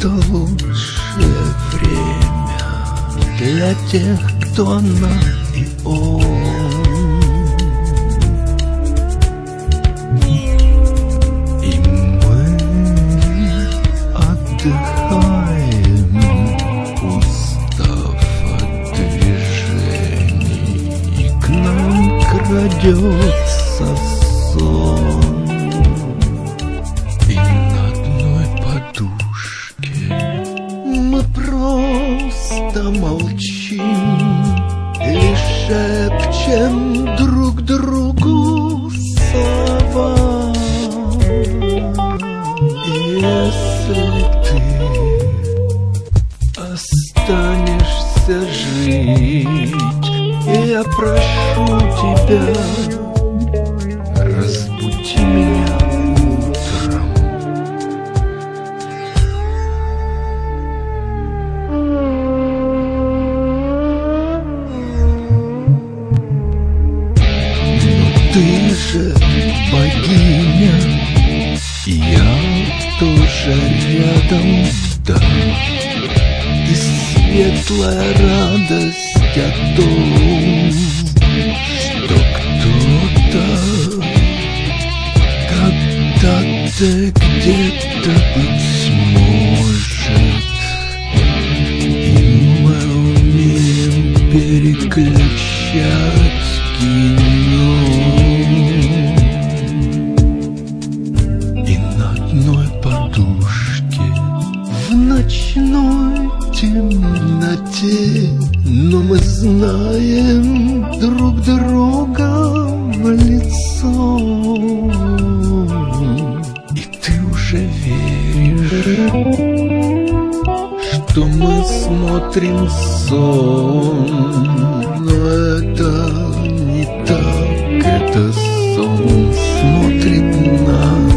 Это лучшее время для тех, кто она и он. И мы отдыхаем, устав от движений, и к нам крадется сон. И на одной подушке мы просто молчим, лишь шепчем друг другу слова. И если ты останешься жить, я прошу тебя, разбуди меня утром. Но ты же богиня, и я тоже рядом, да. И светлая радость о том, что кто-то когда-то где-то быть может, и мы умеем переключать кино. И на одной подушке в ночной темноте, но мы знаем друг друга в лицо. И ты уже веришь, что мы смотрим сон. Но это не так, это сон смотрит нас.